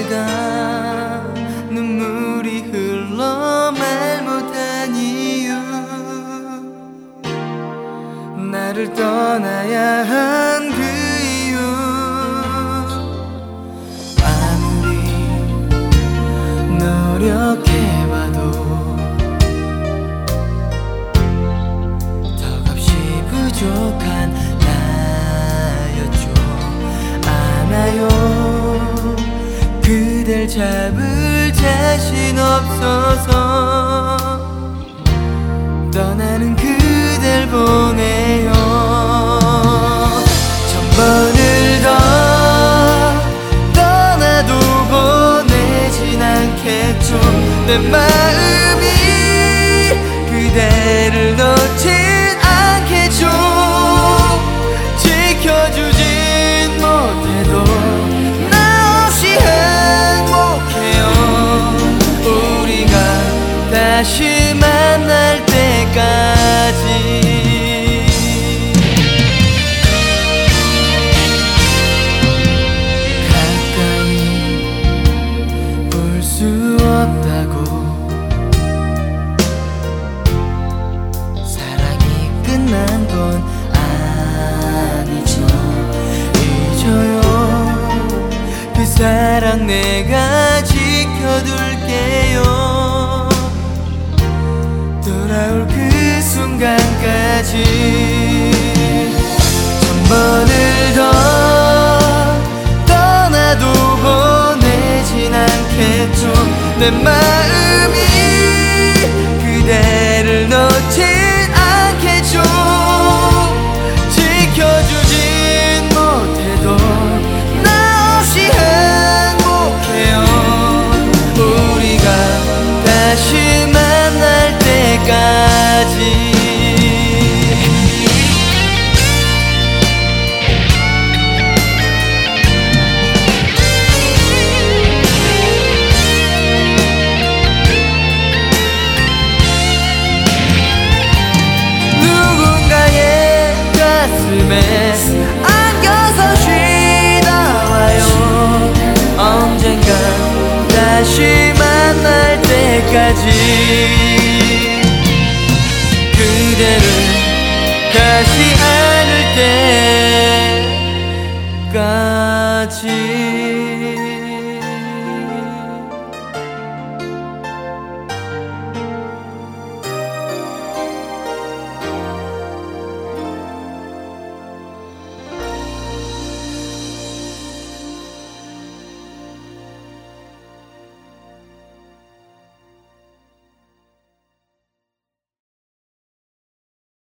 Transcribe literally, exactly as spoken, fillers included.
내가 눈물이 흘러 말 못한 이유, 나를 떠나야 한 그 이유. 아무리 노력해봐도 턱없이 부족한 나였죠. 아나요, 그댈 잡을 자신 없어서 떠나는 그댈 보내요. 천 번을 더 떠나도 보내진 않겠죠. 내 마음이 그대를 놓진 않겠죠. 지켜주진 못해도 나 없이 행복해요. 우리가 다시 만날 때까지. 가까이 볼 수 없다고 사랑이 끝난 건 아니죠. 잊어요, 그 사랑 내가 지켜둘게요. 돌아올 그 순간까지. 천 번을 더 떠나도 보내진 않겠죠. 내 마음이 그대를 놓진 않겠죠. 지켜주진 못해도 나 없이 행복해요. 우리가 다시 만날 때까지. 누군가의 가슴에 안겨서 쉬다 와요. 언젠가 다시 만날 때까지. 그대를 다시 안을 때까지.